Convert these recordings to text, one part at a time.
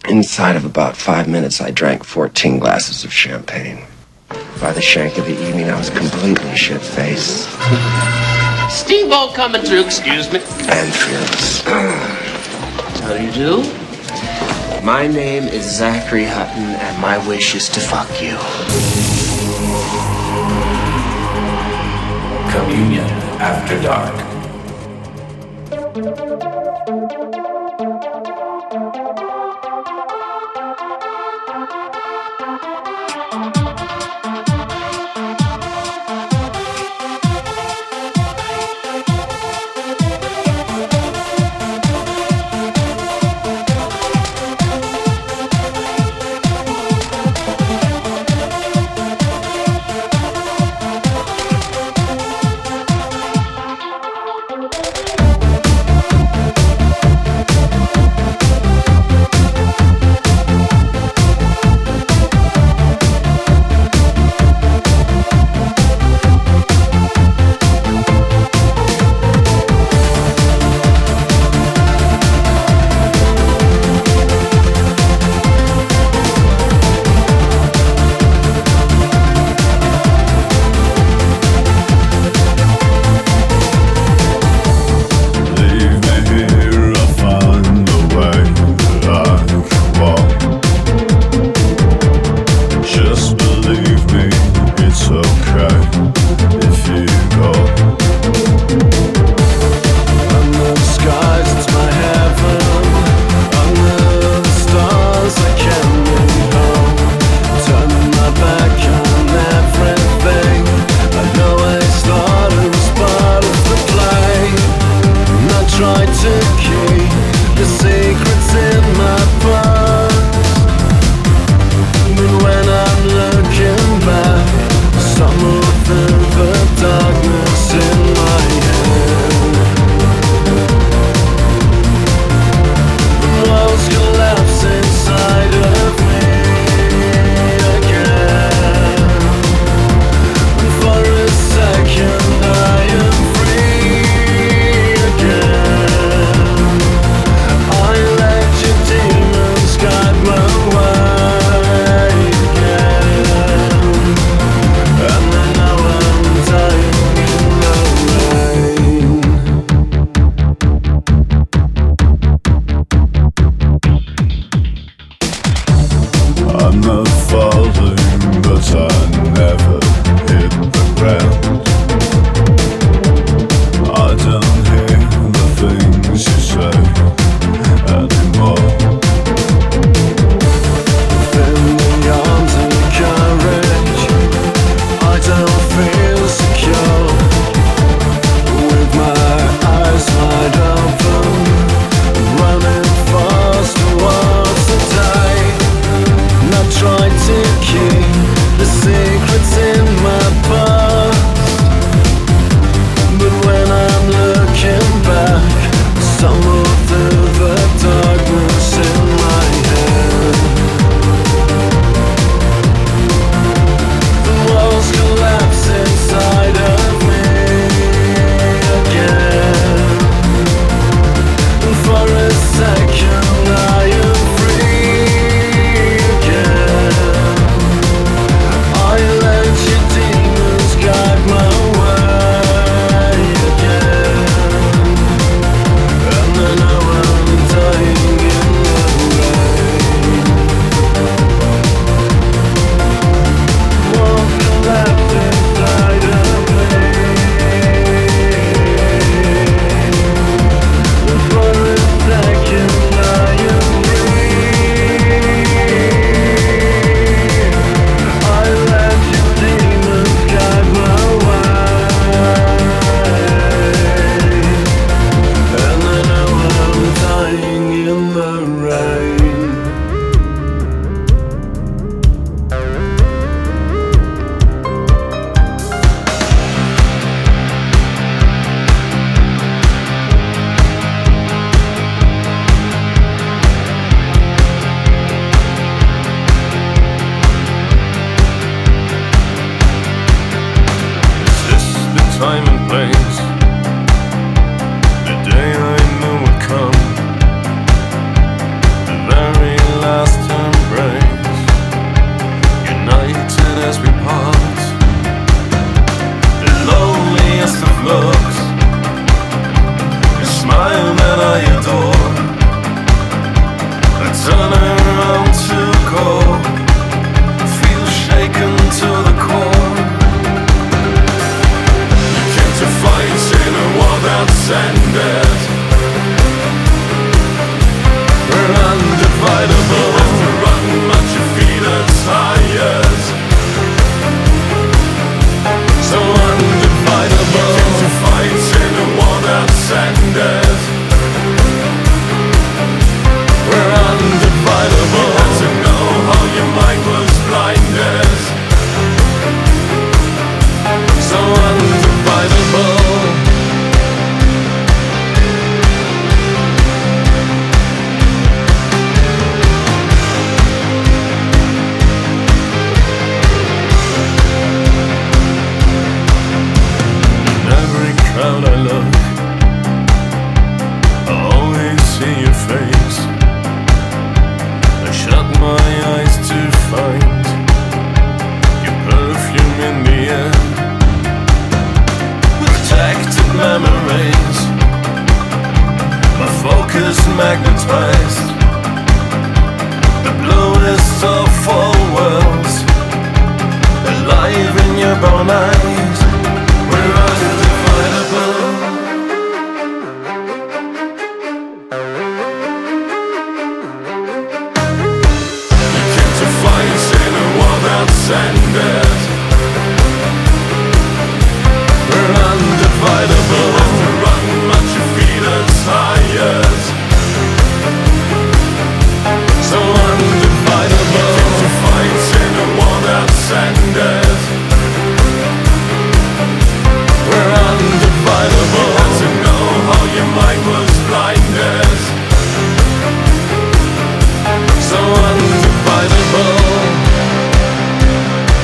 Inside of about 5 minutes, I drank 14 glasses of champagne. By the shank of the evening, I was completely shit-faced. Steamboat coming through, excuse me. And fearless. How do you do? My name is Zachary Hutton, and my wish is to fuck you. Communion After Dark. turn around to go, feel shaken to the core. You came to fight in a war that's ended. We're undividable. You have to run, but your feet are tired. So undividable. You came to fight in a war that's ended. We're undividable. You had to know how your mind was blinded. So undividable. In every crowd I look, I always see your face. I shut my eyes to find your perfume in the air. Protected memories, my focus magnetized. The bluest of all worlds, alive in your brown eyes. We're undividable. You came to fight in a war that's ended. We're undividable. You have to run, but your feet are tired. So undividable. You came to fight in a war that's ended. We're undividable. You had to know how your mind was blinded. So undividable.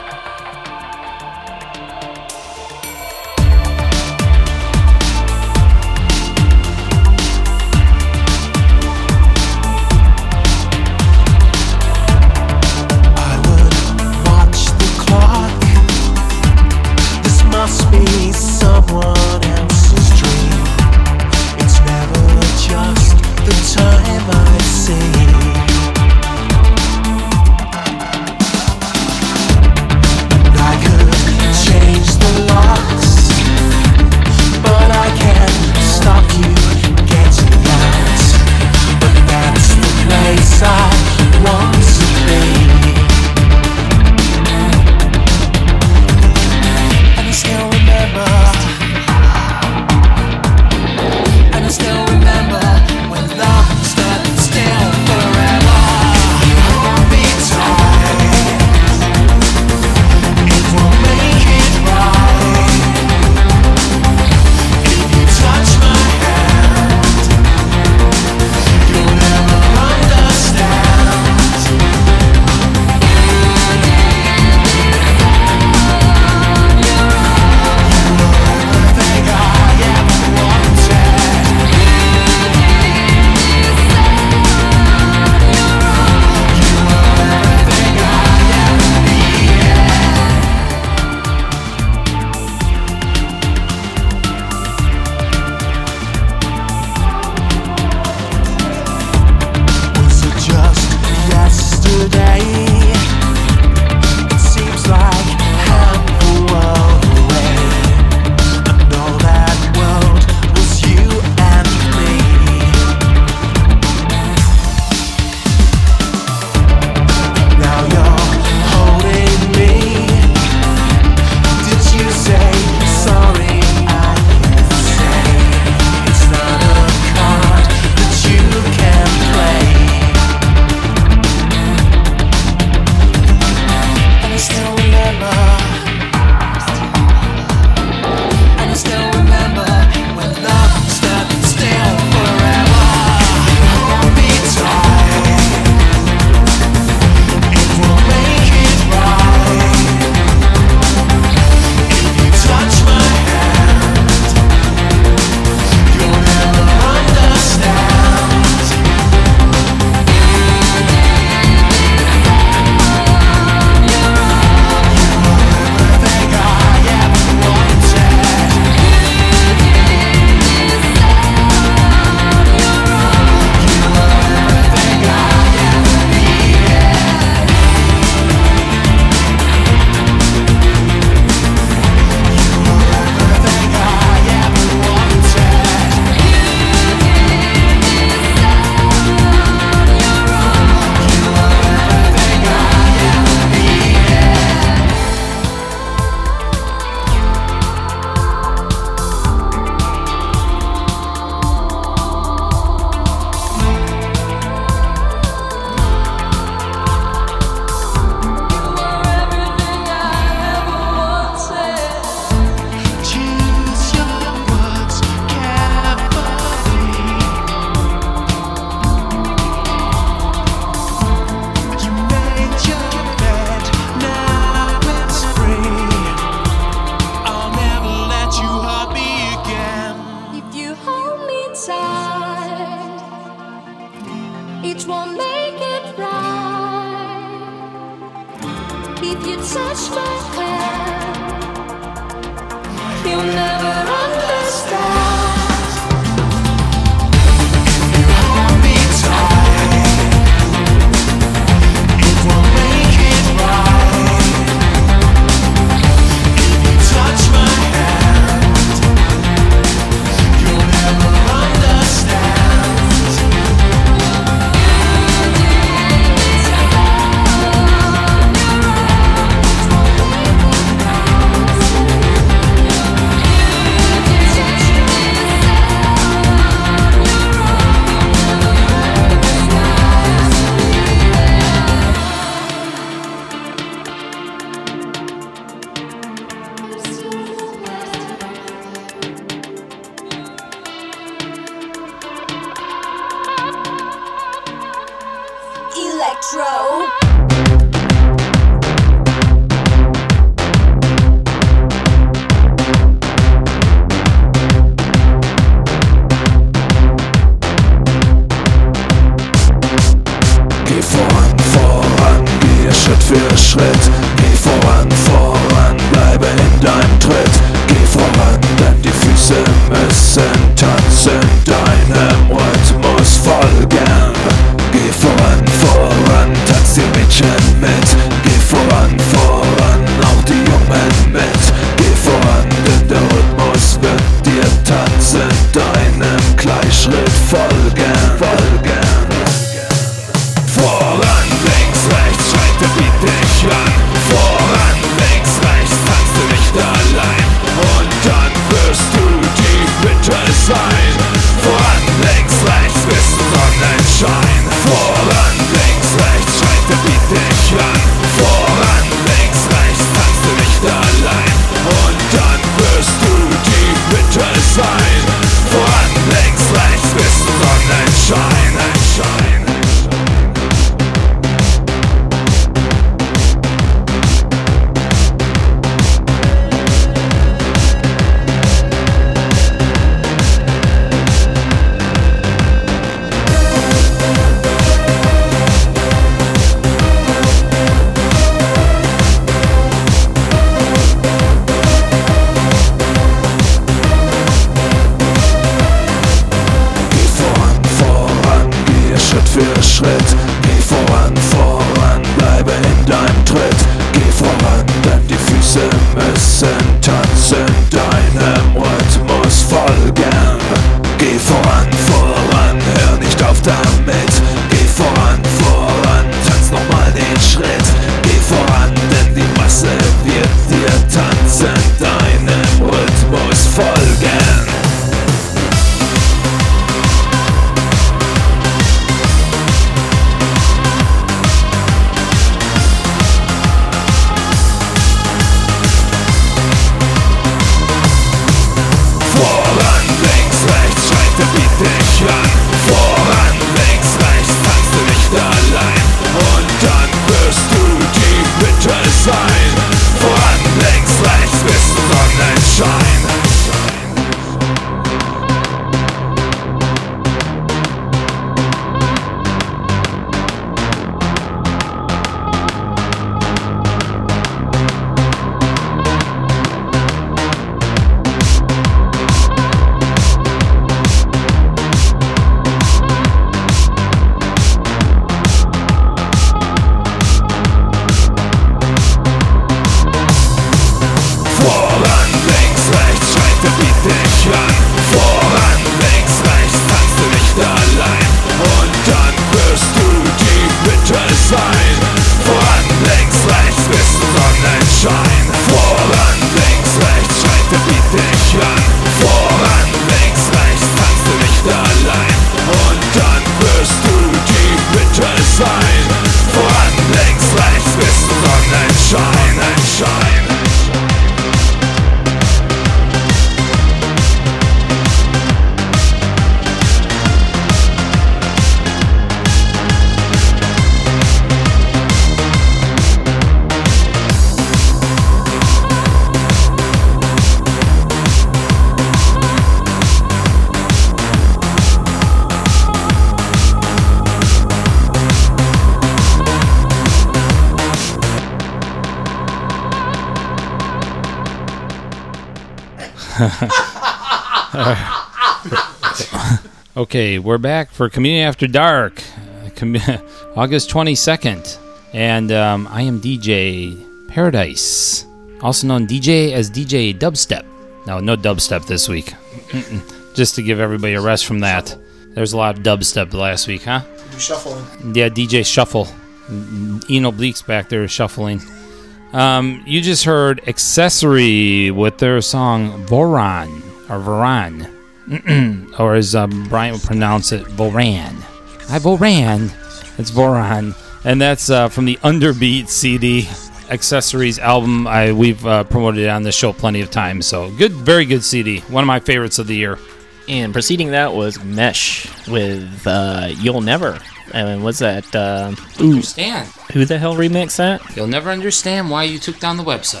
Okay, we're back for Community After Dark, August 22nd. And I am DJ Paradise, also known as DJ Dubstep. No dubstep this week. Just to give everybody a rest from that. There's a lot of dubstep last week, huh? Shuffling. Yeah, DJ Shuffle. Ian Oblique's back there shuffling. You just heard Accessory with their song Voran, or Voran. Or as Brian would pronounce it, Voran. Hi, Voran. It's Voran. And that's from the Underbeat CD Accessories album. We've promoted it on the show plenty of times. So good, very good CD. One of my favorites of the year. And preceding that was Mesh with You'll Never. And what's that? Understand. Who the hell remixed that? You'll never understand why you took down the website.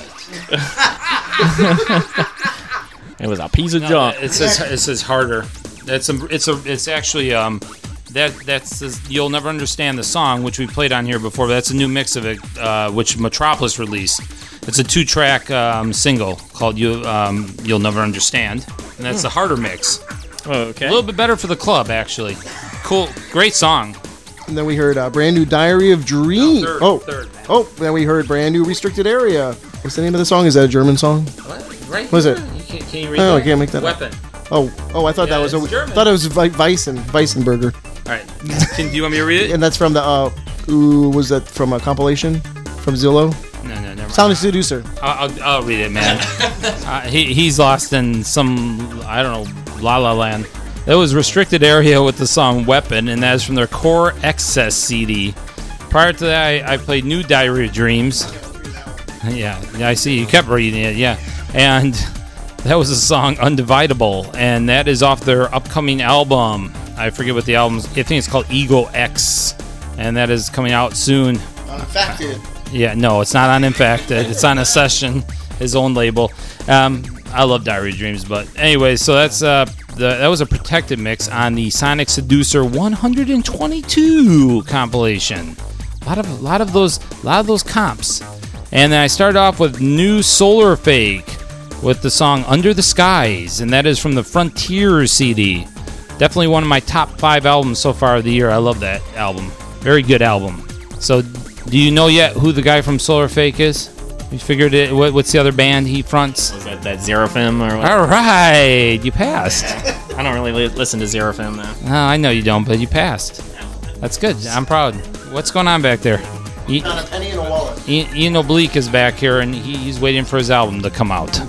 It was a piece of junk. It says harder. It's actually that's You'll Never Understand the song, which we played on here before. But that's a new mix of it, which Metropolis released. It's a 2-track single called You'll Never Understand, and that's the harder mix. Oh, okay. A little bit better for the club, actually. Cool, great song. And then we heard brand new Diary of Dream. Third. Then we heard brand new Restricted Area. What's the name of the song? Is that a German song? Right? What is it? Can you read Oh, that? I can't make that up. Weapon. Oh, I thought that was German. thought it was Weissenberger. All right. Do you want me to read it? And that's from the was that from a compilation from Zillow? No, never mind. Sound Seducer. I'll read it, man. He's lost in some, I don't know, La La Land. That was Restricted Area with the song Weapon, and that is from their Core Excess CD. Prior to that, I played New Diary of Dreams. Yeah, I see. You kept reading it, yeah. And that was the song Undividable, and that is off their upcoming album. I forget what the album's. I think it's called Ego X, and that is coming out soon. Unaffected. Yeah, no, it's not on Infected. It's on Accession, his own label. I love Diary of Dreams, but anyway, so that's that was a protected mix on the Sonic Seducer 122 compilation. A lot of those comps. And then I started off with new Solar Fake with the song Under the Skies, and that is from the Frontier CD. Definitely one of my top 5 albums so far of the year. I love that album. Very good album. So, do you know yet who the guy from Solar Fake is? You figured it. What's the other band he fronts? Was that Xerophim or what? All right, you passed. I don't really listen to Xerophim though. No, I know you don't, but you passed. That's good. I'm proud. What's going on back there? Found a penny in a wallet. Ian Oblique is back here, and he's waiting for his album to come out.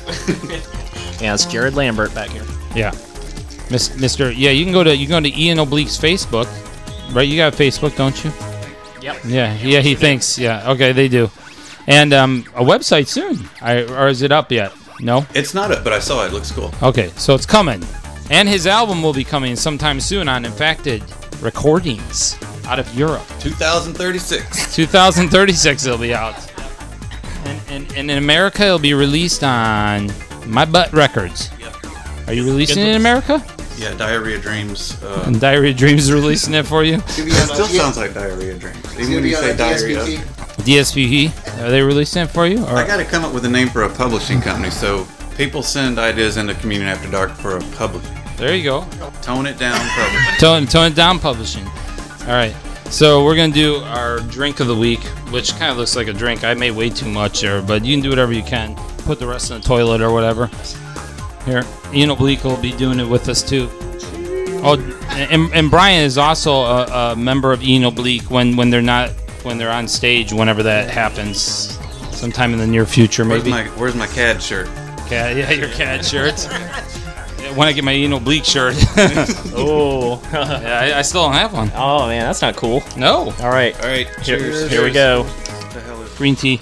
Yeah, it's Jared Lambert back here. Yeah, Mr. Yeah, you can go to Ian Oblique's Facebook, right? You got Facebook, don't you? Yep. Yeah. He thinks. Yeah. Okay, they do. And a website soon. Or is it up yet? No? It's not up, but I saw it. It looks cool. Okay, so it's coming. And his album will be coming sometime soon on Infected Recordings out of Europe. 2036. 2036 it'll be out. And in America it'll be released on My Butt Records. Yep. Are you releasing it in America? Yeah, Diary of Dreams. And Diary of Dreams is releasing it for you? It still sounds like Diary of Dreams. Even when you say Diary of... DSPP? Are they releasing it for you? Or? I got to come up with a name for a publishing company, so people send ideas into Community After Dark for a publishing. There you go. Tone It Down Publishing. Tone It Down Publishing. All right. So we're going to do our drink of the week, which kind of looks like a drink. I made way too much there, but you can do whatever you can. Put the rest in the toilet or whatever. Here, Ian Oblique will be doing it with us too. Oh, and Brian is also a member of Ian Oblique when they're on stage, whenever that happens, sometime in the near future, maybe. Where's my CAD shirt? Yeah, your CAD shirt. When I get my Ian Oblique shirt. Oh. Yeah, I still don't have one. Oh, man, that's not cool. No. All right. Cheers. Here we go. What the hell is Green tea.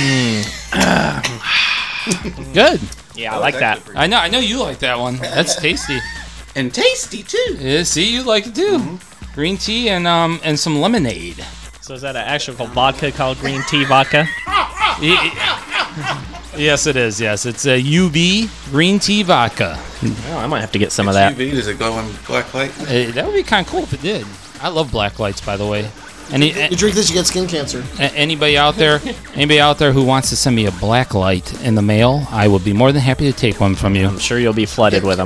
Good. Yeah, I like that. I know you like that one. That's tasty. And tasty, too. Yeah, see, you like it too. Mm-hmm. Green tea and some lemonade. So is that an actual vodka called green tea vodka? Yes, it is. Yes, it's a UV green tea vodka. Oh, I might have to get some of that. UV, does it glow in black light? That would be kind of cool if it did. I love black lights, by the way. You drink this, you get skin cancer. Anybody out there who wants to send me a black light in the mail, I would be more than happy to take one from you. I'm sure you'll be flooded with them.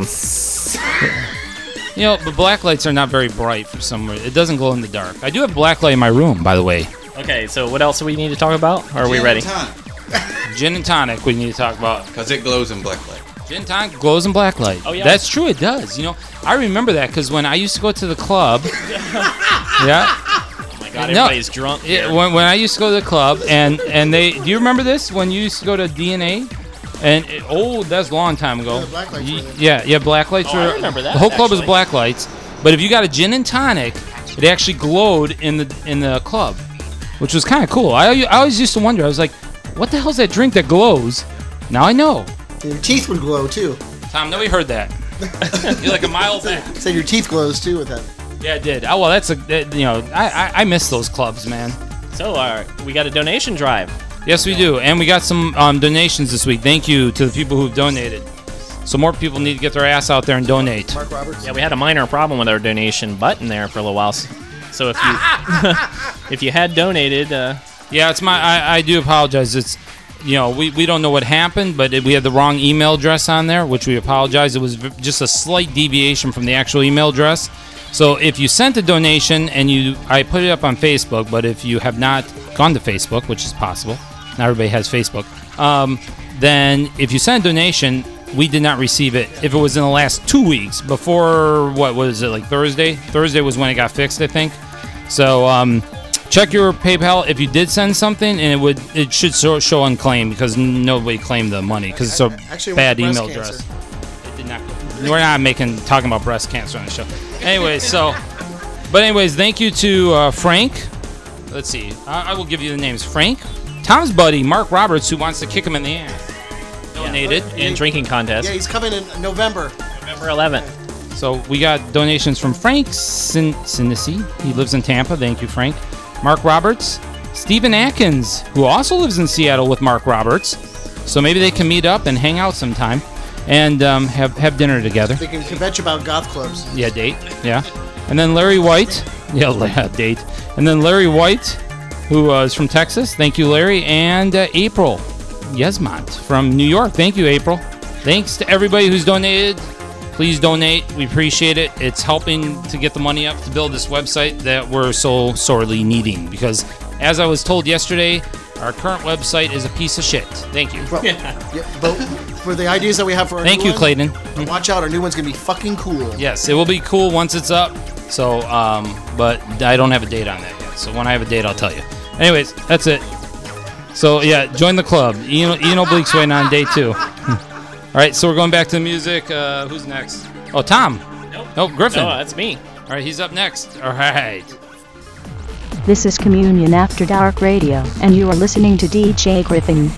You know, the black lights are not very bright for somewhere. It doesn't glow in the dark. I do have a black light in my room, by the way. Okay, so what else do we need to talk about? Or are we ready? Gin and tonic we need to talk about. Because it glows in black light. Gin and tonic glows in black light. Oh, yeah? That's true, it does. You know, I remember that because when I used to go to the club... yeah. Oh my God, everybody's drunk here. Yeah, when I used to go to the club, and they... Do you remember this? When you used to go to DNA? And that's a long time ago. Yeah, the black lights were there. Yeah, black lights were. I remember that, The whole club was actually. black lights, but if you got a gin and tonic, it actually glowed in the club, which was kind of cool. I always used to wonder. I was like, what the hell's that drink that glows? Now I know. And your teeth would glow too. Tom, nobody heard that. You're like a mile back. Said your teeth glows too with that. Yeah, it did. Oh well, I miss those clubs, man. So, we got a donation drive. Yes, we do, and we got some donations this week. Thank you to the people who've donated. So more people need to get their ass out there and donate. Mark Roberts. Yeah, we had a minor problem with our donation button there for a little while. So if you if you had donated, Yeah, it's I do apologize. It's we don't know what happened, but we had the wrong email address on there, which we apologize. It was just a slight deviation from the actual email address. So if you sent a donation and I put it up on Facebook, but if you have not gone to Facebook, which is possible, not everybody has Facebook, then if you sent a donation, we did not receive it. If it was in the last 2 weeks, before, what was it, like Thursday? Thursday was when it got fixed, I think. So check your PayPal if you did send something, and it should show unclaimed because nobody claimed the money because it's a bad email address. It did not. We're not talking about breast cancer on the show. Anyways, thank you to Frank. Let's see. I will give you the names. Frank, Tom's buddy, Mark Roberts, who wants to kick him in the ass. Donated. in drinking contest. Yeah, he's coming in November. November 11th. So we got donations from Frank Sinisi. He lives in Tampa. Thank you, Frank. Mark Roberts. Stephen Atkins, who also lives in Seattle with Mark Roberts. So maybe they can meet up and hang out sometime and have dinner together. They can kvetch about goth clubs. Yeah, date. Yeah. And then Larry White. Yeah, date. And then Larry White, who is from Texas. Thank you, Larry. And April Yesmont from New York. Thank you, April. Thanks to everybody who's donated. Please donate. We appreciate it. It's helping to get the money up to build this website that we're so sorely needing. Because, as I was told yesterday, our current website is a piece of shit. Thank you. But, but for the ideas that we have for our Thank new you, one, Clayton. watch out, our new one's going to be fucking cool. Yes, it will be cool once it's up. So, but I don't have a date on that yet. So when I have a date, I'll tell you. Anyways, that's it. So yeah, join the club. Ian Oblique's waiting on day 2. All right, so we're going back to the music. Who's next? Oh, Tom. Nope, Griffin. No, that's me. All right, he's up next. All right. This is Communion After Dark Radio, and you are listening to DJ Griffin.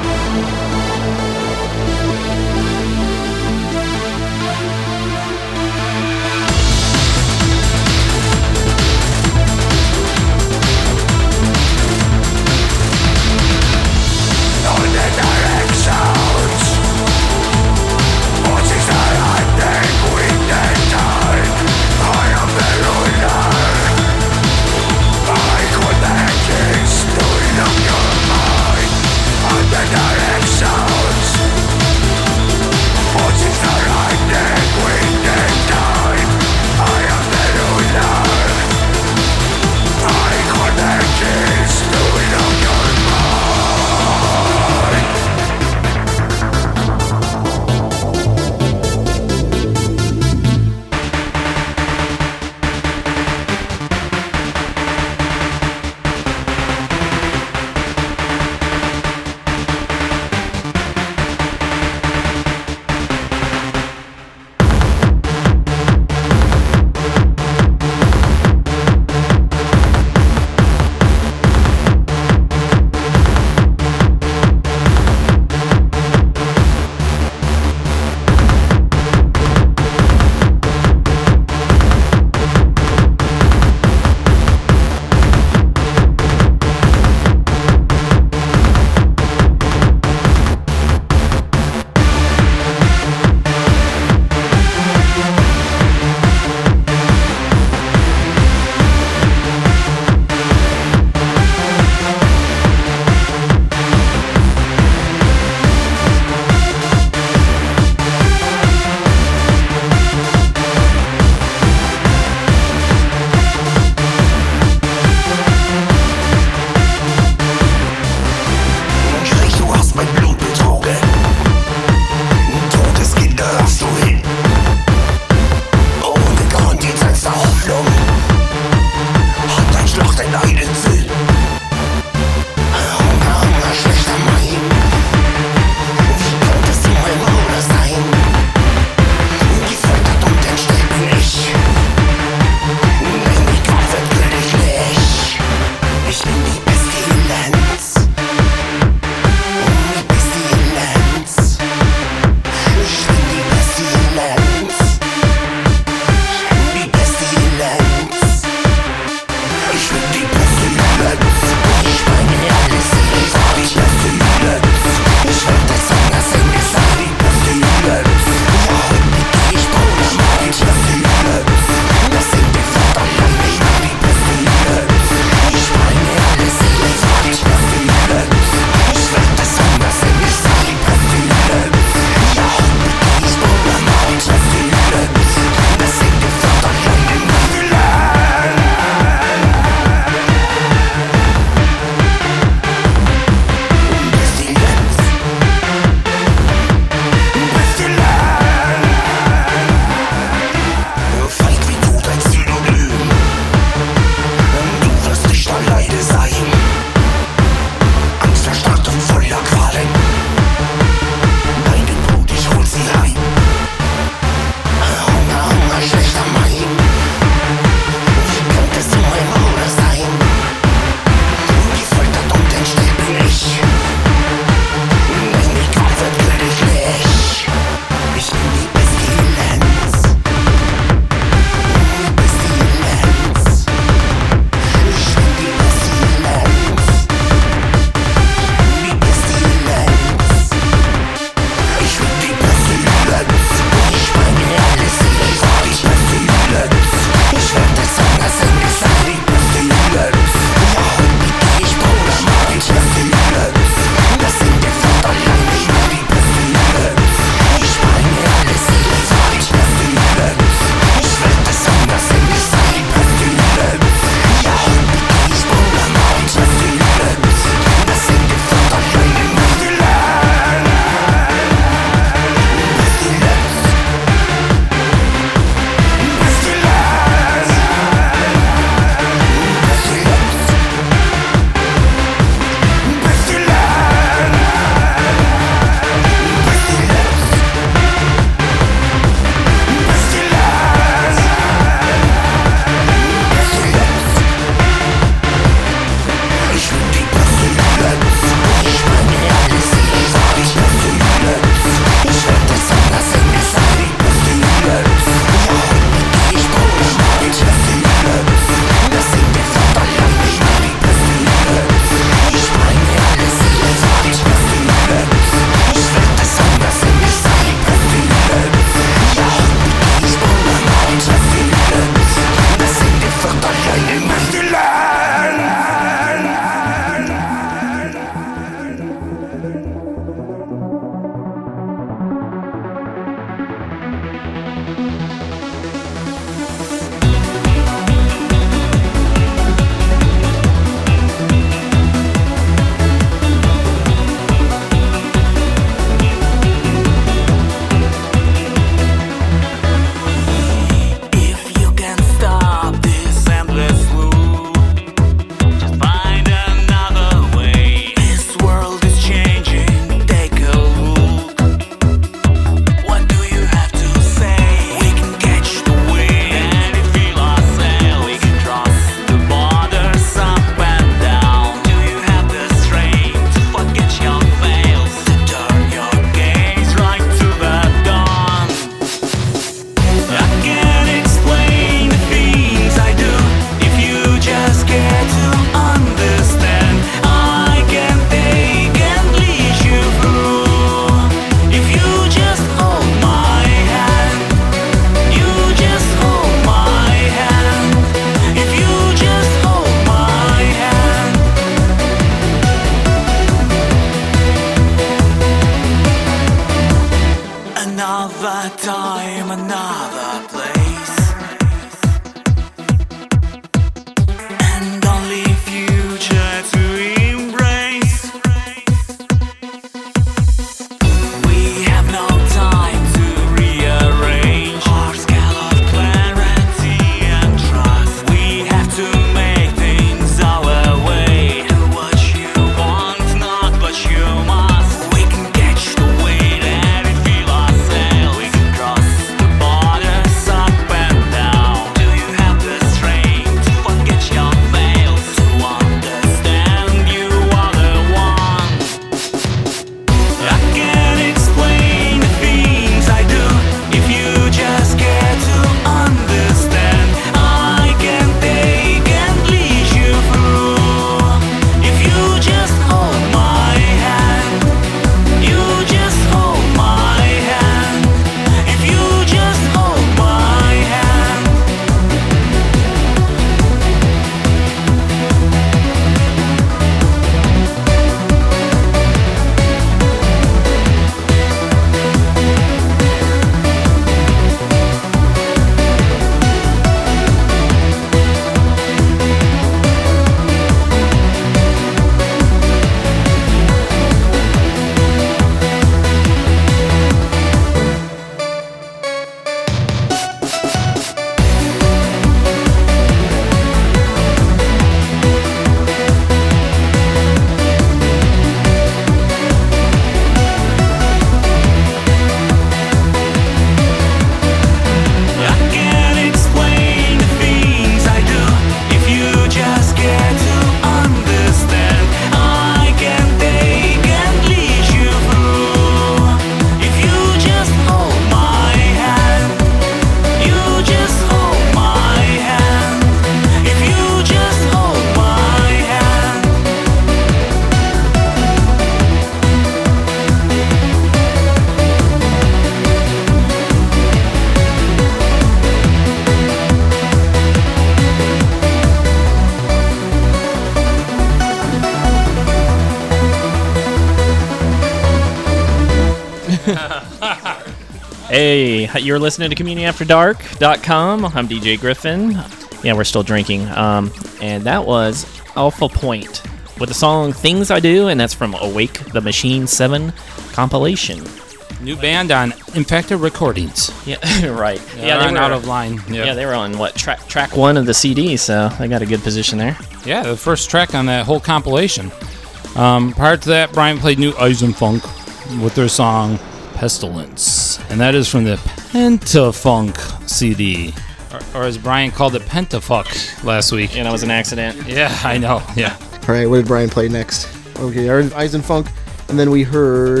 Hey, you're listening to CommunionAfterDark.com. I'm DJ Griffin. Yeah, we're still drinking. And that was Alpha Point with the song Things I Do, and that's from Awake the Machine 7 compilation. New band on Infected Recordings. Yeah, right. Yeah, they were out of line. Yeah, they were on track 1 of the CD, so they got a good position there. Yeah, the first track on that whole compilation. Prior to that, Brian played New Eisenfunk with their song Pestilence, and that is from the Pentafunk CD, or as Brian called it, Pentafuck last week. Yeah, that was an accident. Yeah, I know. Yeah. All right, what did Brian play next? Okay, Eisenfunk, and then we heard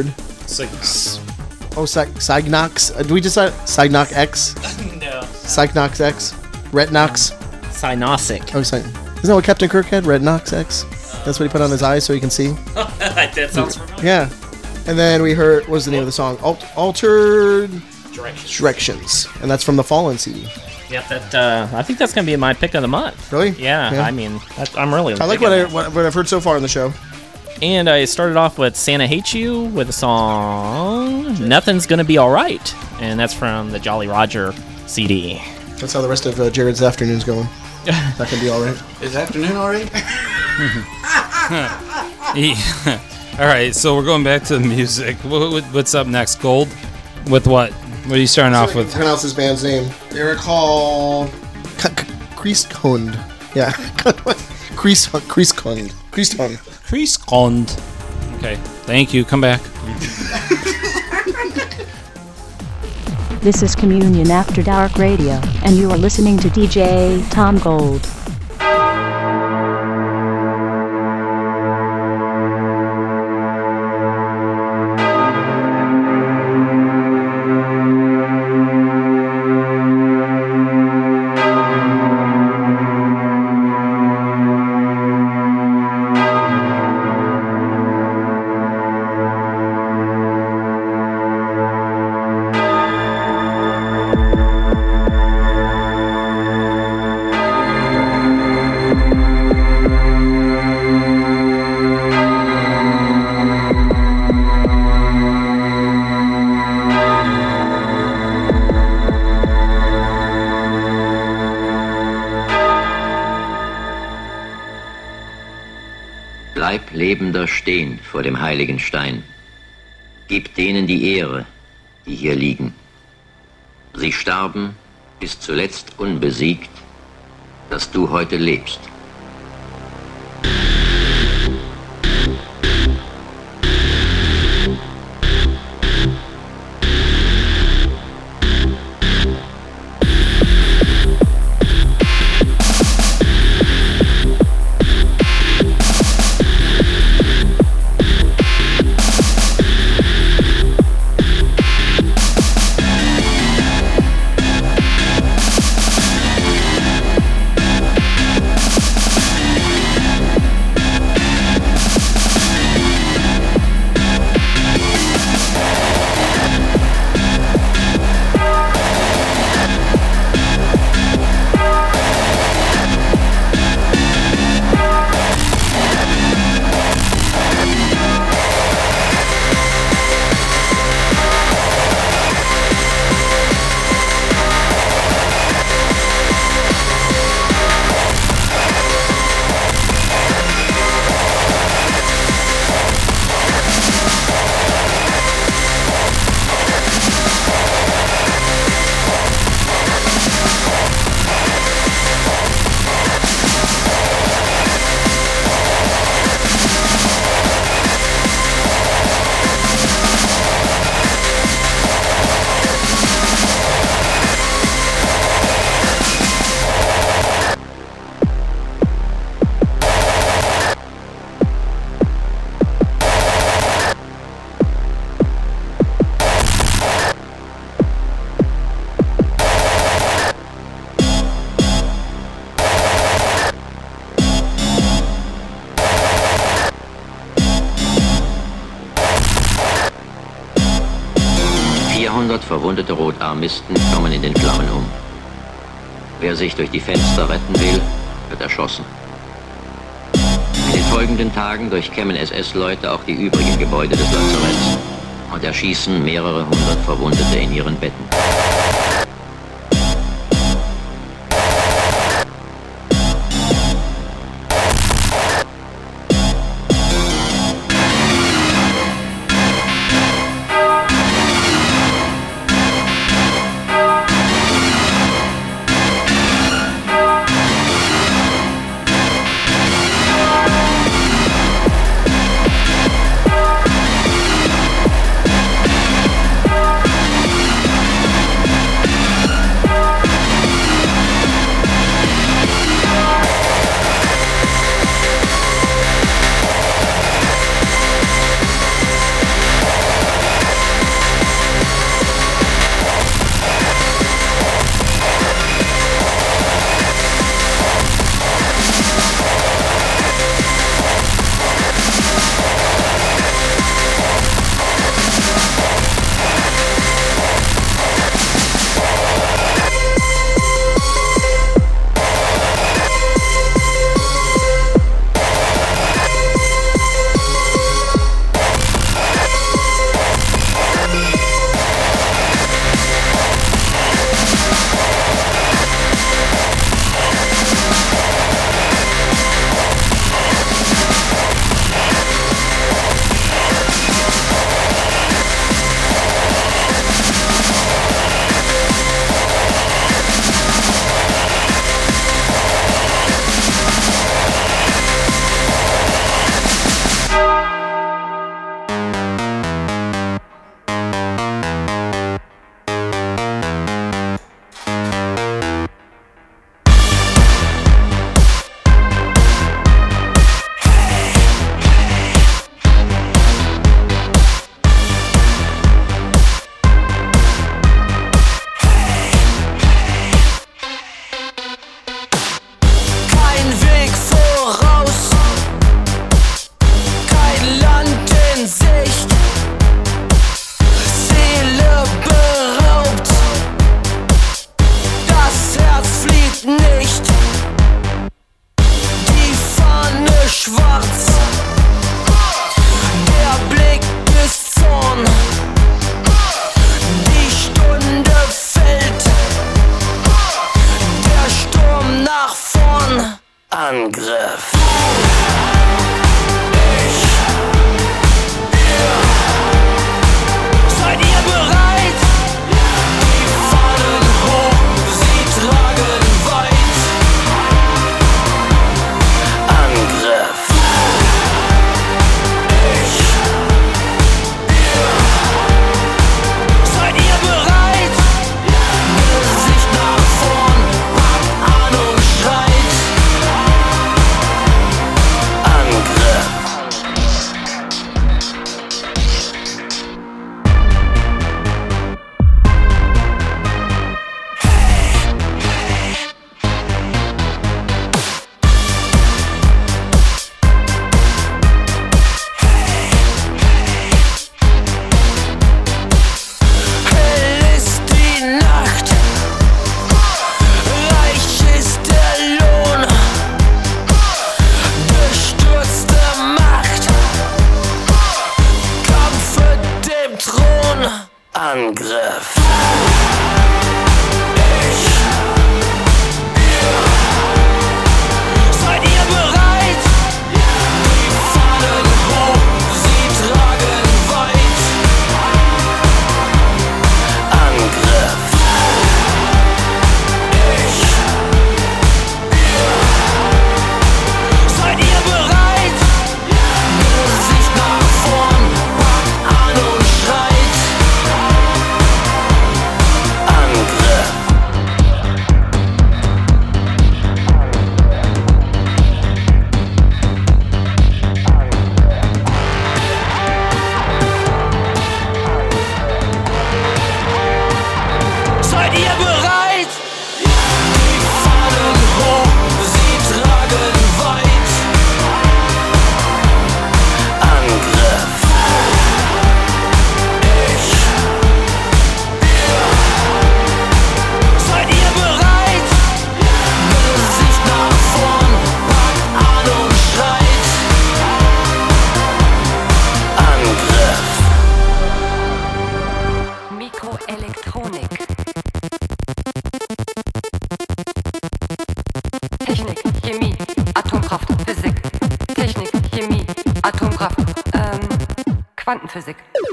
Cygnox. Did we decide Cygnox X? No. Cygnox X? Retnox? Cynosic. Oh, isn't that what Captain Kirk had? Retnox X? That's what he put on his eyes so he can see? That sounds familiar. Yeah. And then we heard, what was the name of the song? Altered Directions. And that's from the Fallen CD. Yep, that I think that's going to be my pick of the month. Really? Yeah. I mean, I'm really I like what I've heard so far on the show. And I started off with Santa Hates You with a song Nothing's Gonna Be Alright. And that's from the Jolly Roger CD. That's how the rest of Jared's afternoon's going. That can be alright. Is afternoon already? All right, so we're going back to the music. What's up next? Gold? With what? What are you starting off with? Pronounce this band's name. They were called Krieskhund. Yeah. Krieskhund. Krieskhund. Okay, thank you. Come back. This is Communion After Dark Radio, and you are listening to DJ Tom Gold. Bleib lebender stehen vor dem heiligen Stein. Gib denen die Ehre, die hier liegen. Sie starben bis zuletzt unbesiegt, dass du heute lebst. Verwundete Rotarmisten kommen in den Flammen um. Wer sich durch die Fenster retten will, wird erschossen. In den folgenden Tagen durchkämmen SS-Leute auch die übrigen Gebäude des Lazaretts und erschießen mehrere hundert Verwundete in ihren Betten. Angriff. Seid ihr bereit? Die Fahnen hoch, sie tragen weit. Angriff. Seid ihr bereit? Gesicht nach vorn, packt an und schreit. Angriff. Hell ist die Nacht, reich ist der Lohn, gestürzte Macht, Kampf für den Thron, Angriff. Seid ihr bereit? Die Fahnen hoch, sie tragen weit. Angriff. Seid ihr bereit? Gesicht nach vorn, packt an und schreit. Angriff. Seid ihr bereit? Die Fahnen hoch, sie tragen weit. Angriff. Seid ihr bereit? Gesicht nach vorn, packt an und schreit. Angriff. Mikroelektronik. Technik, Chemie, Atomkraft, Physik. Technik, Chemie, Atomkraft, Quantenphysik.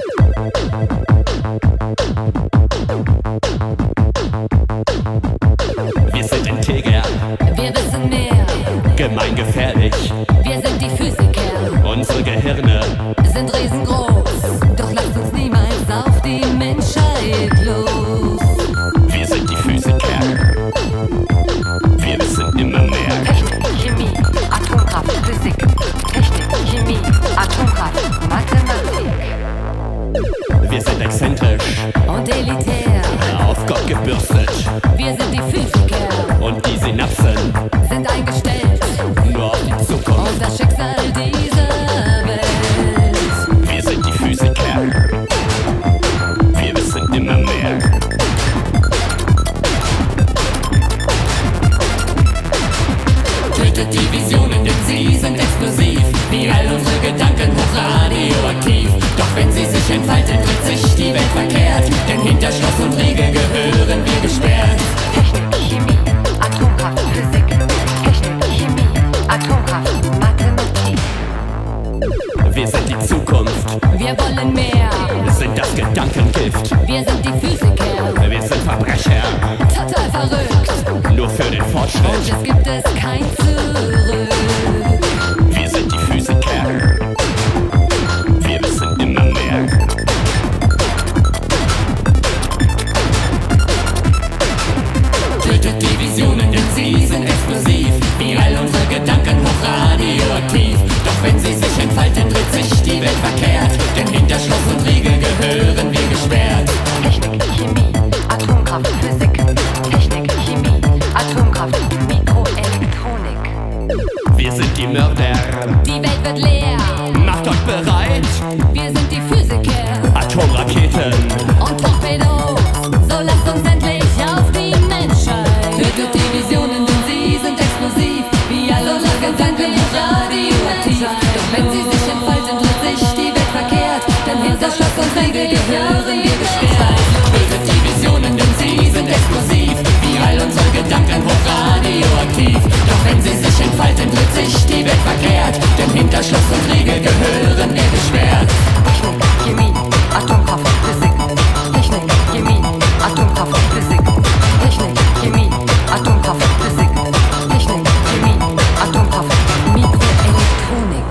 Wir sind integer, Wir wissen mehr. gemeingefährlich. Wir sind die Physiker. Unsere Gehirne Sind riesengroß. Doch lasst uns niemals auf die Menschheit los. Wir sind die Physiker. Wir wissen immer mehr. Technik, Chemie, Atomkraft, Physik. Technik, Chemie, Atomkraft, Mathematik. Wir sind exzentrisch, Und elitär. auf Gott gebürstet. Wir sind die Physiker. Und die Synapsen Sind eingestellt nur auf die Zukunft. auf das Schicksal dieser Welt. Wir sind die Physiker. Wir wissen immer mehr. Tötet die Visionen, denn sie sind explosiv. Wie all unsere Gedanken hochradioaktiv. Doch wenn sie sich entfalten, dreht sich die Welt verkehrt. Denn hinter Schloss und Riegel gehören wir gesperrt. Technik, Chemie, Atomkraft, Physik. Technik, Chemie, Atomkraft, Mathematik. Wir sind die Zukunft. Wir wollen mehr. Wir sind das Gedankengift. Wir sind die Physiker. Wir sind Verbrecher. Total verrückt. Nur für den Und Fortschritt. es gibt es kein Zurück. Wir sind die Physiker. Wir wissen immer mehr. Tötet die Visionen, denn sie sind explosiv. Wie all unsere Gedanken hochradioaktiv. Doch wenn sie sich entfalten, dreht sich die Welt verkehrt. Denn hinter Schloss und Riegel gehören wir gesperrt. Technik, Chemie, Atomkraft, Physik. Technik, Chemie, Atomkraft, Mikroelektronik. Wir sind die Mörder. Die Welt wird leer. Macht euch bereit. Wir sind die Physiker. Atomraketen. Und Torpedos. So lasst uns endlich auf die Menschheit. Tötet die Visionen, denn sie sind explosiv. Wie all unsere Gedanken radioaktiv. Doch wenn sie sich entfalten, dreht sich die Welt verkehrt. Denn hinter Schloss und Riegel gehören wir gesperrt. Tötet die Visionen, denn sie sind explosiv. Wie all unsere Gedanken hochradioaktiv. Doch wenn sie sich entfalten, Schloss und Riegel gehören mir beschwert. Technik, Chemie, Atomkraft, Physik. Technik, Chemie, Atomkraft, Physik. Technik, Chemie, Atomkraft, Physik. Technik, Chemie, Atomkraft, Mikroelektronik.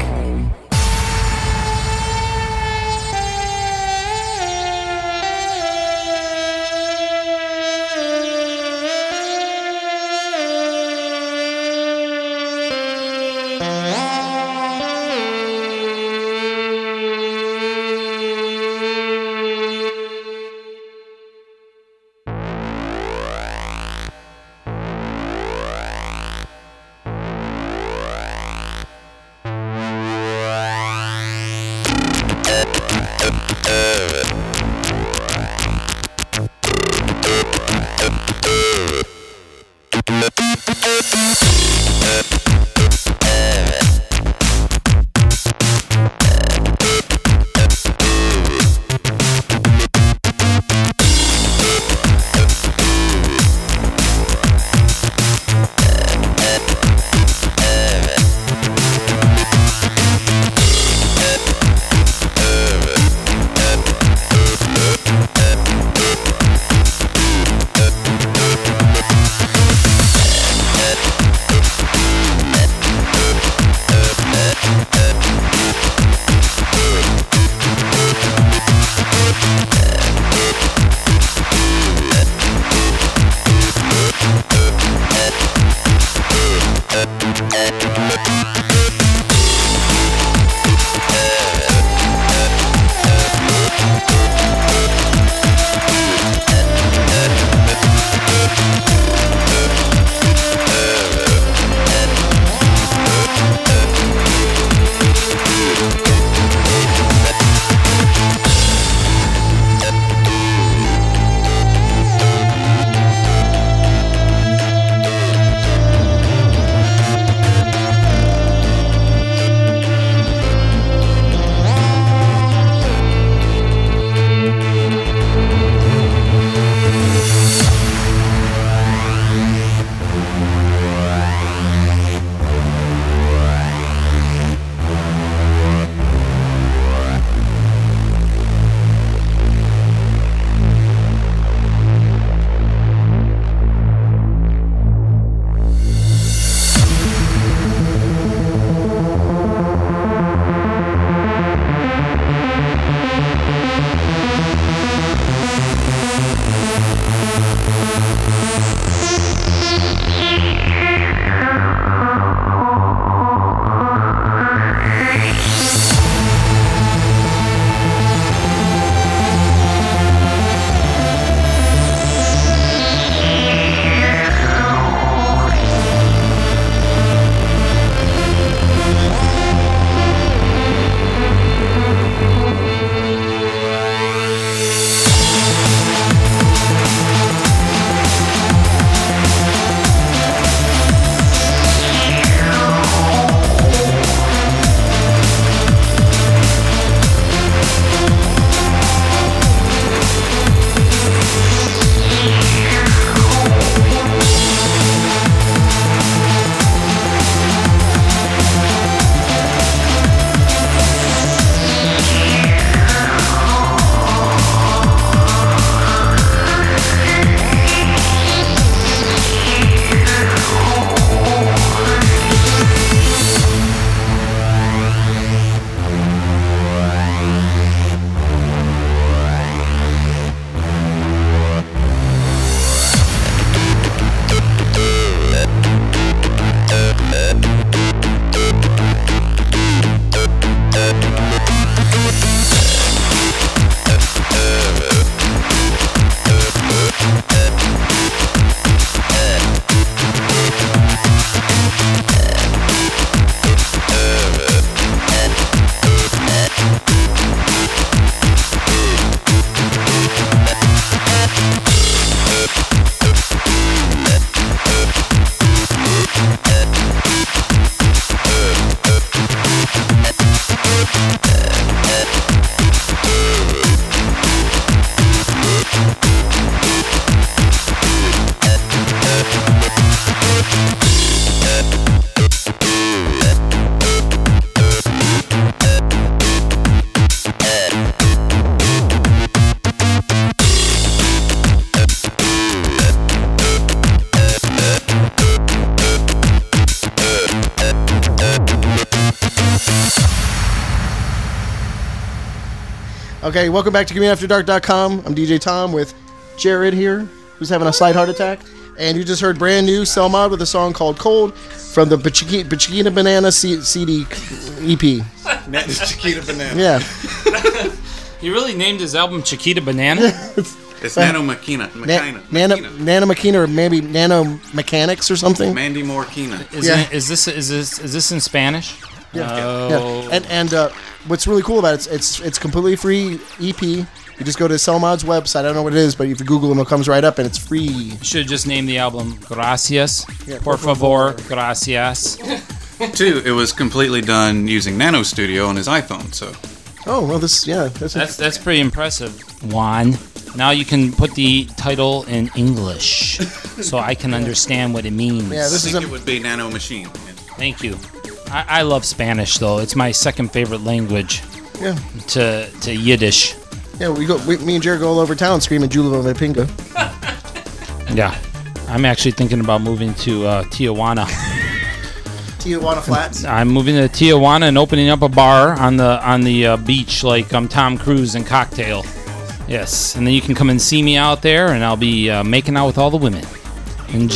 Okay, welcome back to CommunityAfterDark.com. I'm DJ Tom with Jared here, who's having a slight heart attack. And you just heard brand new Selmod with a song called Cold from the Chiquita Banana CD EP. Chiquita Banana. Yeah. He really named his album Chiquita Banana? It's Nano Machina. Nano Machina or maybe Nano Mechanics or something. Mandy Moore Kina. Is this in Spanish? Yeah. Oh. Yeah. And what's really cool about it, it's completely free EP. You just go to Selmod's website. I don't know what it is, but if you Google them, it comes right up, and it's free. You should just name the album Gracias. Yeah, por favor, gracias. 2, it was completely done using Nano Studio on his iPhone, so. Oh, well, that's pretty impressive. Juan. Now you can put the title in English, so I can understand what it means. Yeah, I think it would be Nano Machine. Thank you. I love Spanish, though. It's my second favorite language. Yeah. To Yiddish. Yeah, me and Jared go all over town screaming Jula Vapinga. Yeah. I'm actually thinking about moving to Tijuana. Tijuana Flats? I'm moving to Tijuana and opening up a bar on the beach like I'm Tom Cruise in Cocktail. Yes. And then you can come and see me out there, and I'll be making out with all the women. And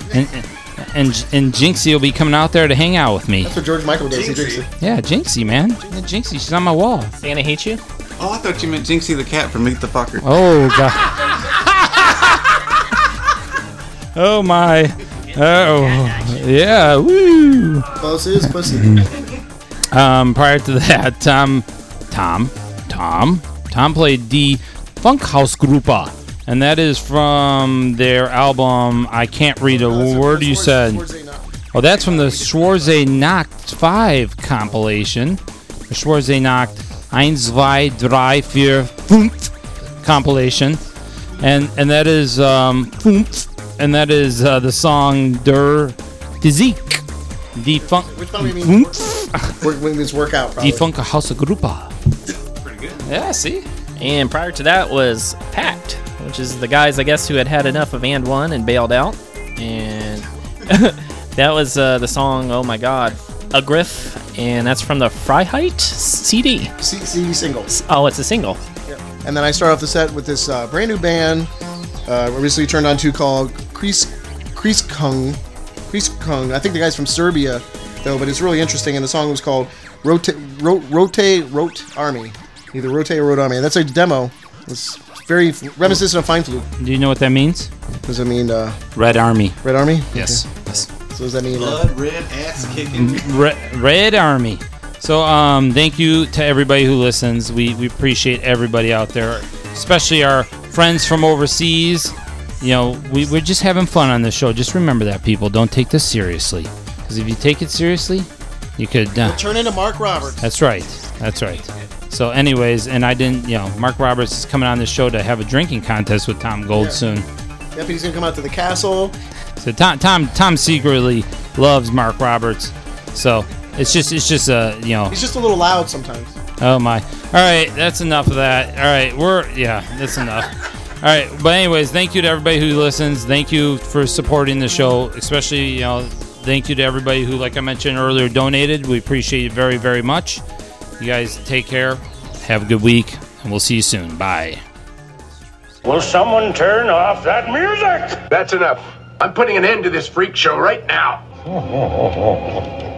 Jinxie will be coming out there to hang out with me. That's what George Michael does. Jinxie. Yeah, Jinxie, man. Jinxie, she's on my wall. Santa hates you? Oh, I thought you meant Jinxie the cat from Meet the Fucker. Oh, God. Oh, my. Oh, yeah. Woo. Pussy is pussy. Prior to that, Tom played Die Funkhausgruppe. And that is from their album, I can't read a word you said. Oh, that's from the Schwarze Nacht 5 compilation. The Schwarze Nacht 1, 2, 3, 4, 5 compilation. And that is the song Der Physik. Die Funk. Which one do you mean? This workout, probably. Die Funkhausgruppe. Pretty good. Yeah, see? And prior to that was Pact, which is the guys, I guess, who had enough of And One and bailed out. And that was the song, oh my God, A Griff, and that's from the Freiheit CD. CD single. Oh, it's a single. Yeah. And then I start off the set with this brand new band we recently turned on to called Krieskung. I think the guy's from Serbia, though, but it's really interesting. And the song was called Rote Army. Either Rote or Rote Army. And that's a demo. It's very reminiscent of Fine Flute. Do you know what that means? Does it mean Red Army. Red Army? Yes. Okay. Yes. So does that mean blood red ass kicking? Red Army. So thank you to everybody who listens. We appreciate everybody out there, especially our friends from overseas. You know, we're just having fun on this show. Just remember that, people. Don't take this seriously, because if you take it seriously, you could turn into Mark Roberts. That's right. So anyways, and I didn't, Mark Roberts is coming on the show to have a drinking contest with Tom Gold soon. Yep, he's going to come out to the castle. So Tom secretly loves Mark Roberts. So it's just He's just a little loud sometimes. Oh my. All right, that's enough of that. All right, that's enough. All right, but anyways, thank you to everybody who listens. Thank you for supporting the show, especially, thank you to everybody who, like I mentioned earlier, donated. We appreciate it very, very much. You guys take care. Have a good week, and we'll see you soon. Bye. Will someone turn off that music? That's enough. I'm putting an end to this freak show right now.